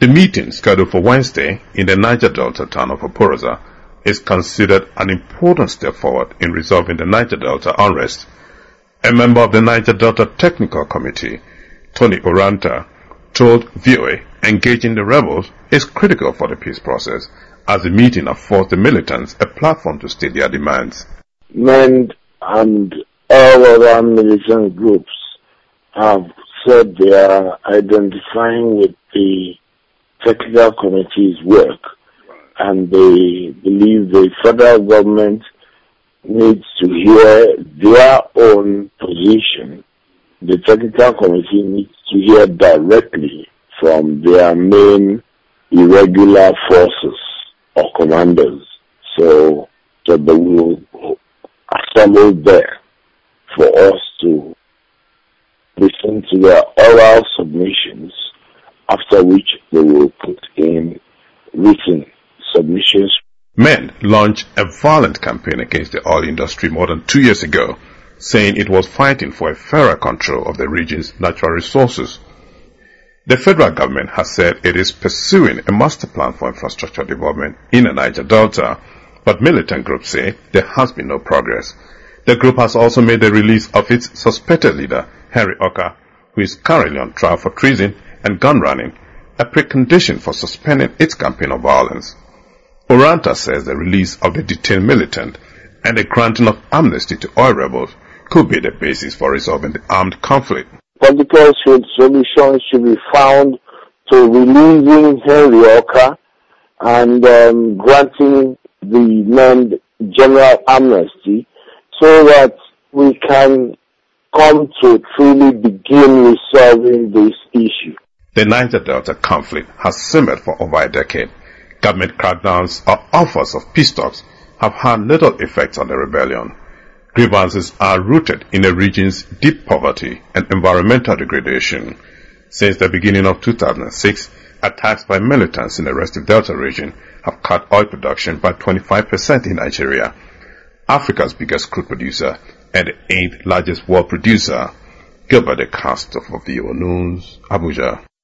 The meeting, scheduled for Wednesday in the Niger Delta town of Okporosa, is considered an important step forward in resolving the Niger Delta unrest. A member of the Niger Delta Technical Committee, Tony Oranta, told VOA engaging the rebels is critical for the peace process, as the meeting affords the militants a platform to state their demands. Men and all other militant groups have said they are identifying with the technical committee's work, and they believe the federal government needs to hear their own position. The technical committee needs to hear directly from their main irregular forces or commanders. So they will assemble there for us to listen to their oral submissions, after which they will put in written submissions. Men launched a violent campaign against the oil industry more than 2 years ago, saying it was fighting for a fairer control of the region's natural resources. The federal government has said it is pursuing a master plan for infrastructure development in the Niger Delta, but militant groups say there has been no progress. The group has also made the release of its suspected leader, Henry Oka, who is currently on trial for treason and gun running, a precondition for suspending its campaign of violence. Oranta says the release of the detained militant and the granting of amnesty to oil rebels could be the basis for resolving the armed conflict. Political solutions should be found to releasing Henry Oka and granting the men general amnesty, so that we can come to truly begin resolving this issue. The Niger Delta conflict has simmered for over a decade. Government crackdowns or offers of peace talks have had little effect on the rebellion. Grievances are rooted in the region's deep poverty and environmental degradation. Since the beginning of 2006, attacks by militants in the Restive Delta region have cut oil production by 25% in Nigeria, Africa's biggest crude producer and the 8th largest world producer. Gilbert De Castro of VOA News, Abuja.